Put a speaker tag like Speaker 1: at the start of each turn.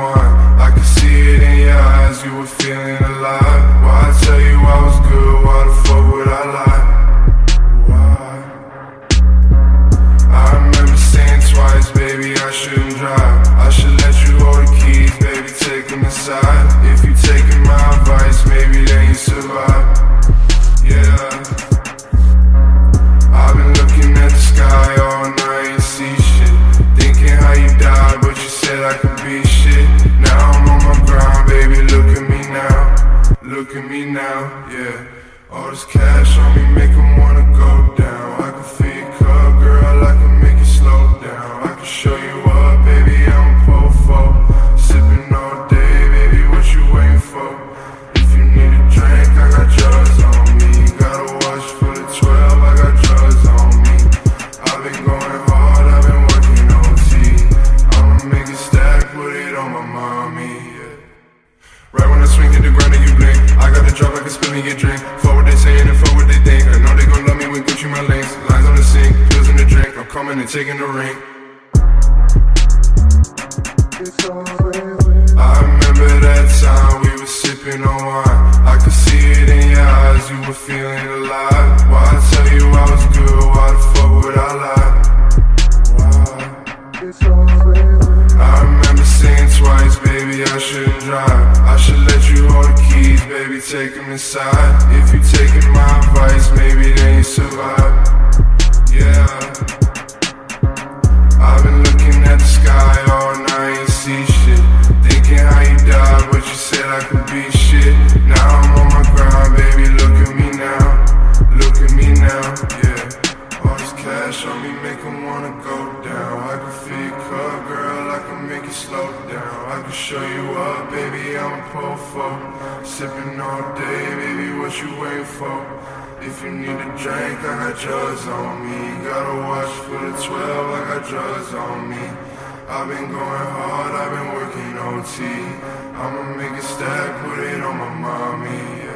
Speaker 1: wine. I could see it in your eyes, you were feeling alive. Why I tell you I was good, why the fuck would I lie? Why? I remember saying twice, baby, I shouldn't drive. I should let you hold the keys, baby, take them inside. If you taking my advice, maybe then you survive. Yeah, I've been looking at the sky all night and see shit, thinking how you died, but you said I could be shit. Now I'm on my grind, baby, look at me now. Look at me now, yeah. All this cash on me make 'em wanna go down. I can feel your cup, girl, I can make it slow down. I can show you up, baby, I'm a po-fo. Sipping all day, baby, what you waiting for? If you need a drink, I got drugs on me. Got a watch for the 12, I got drugs on me. I've been going hard, I've been working OT. I'ma make it stack, put it on my mommy, yeah. Right when I swing to the ground and you blink, I got the drop, I can spill me your drink. For what they saying and for what they think, I know they gon' love me when Gucci my links. Lines on the sink, pills in the drink, I'm coming and taking the ring. I remember that time we were sipping on wine. I could see it in your eyes, you were feeling alive. Why I tell you I was good, why the fuck would I lie? Why? I remember saying twice, baby, I shouldn't drive. I should let you hold the keys, baby, take them inside. If you taking my advice, maybe then you survive. Yeah, I've been looking at the sky all night and see shit, thinking how you died, but you said I could be shit. Now I'm on my grind, baby, look at me now. Look at me now, yeah. All this cash on me make 'em wanna go down. I can feel your cup, girl, I can make it slow down. I can show you up, baby, I'm a po-fo. Sipping all day, baby, what you waiting for? If you need a drink, I got drugs on me. Got a watch for the 12, I got drugs on me. I've been going hard, I've been working OT. I'ma make it stack, put it on my mommy, yeah.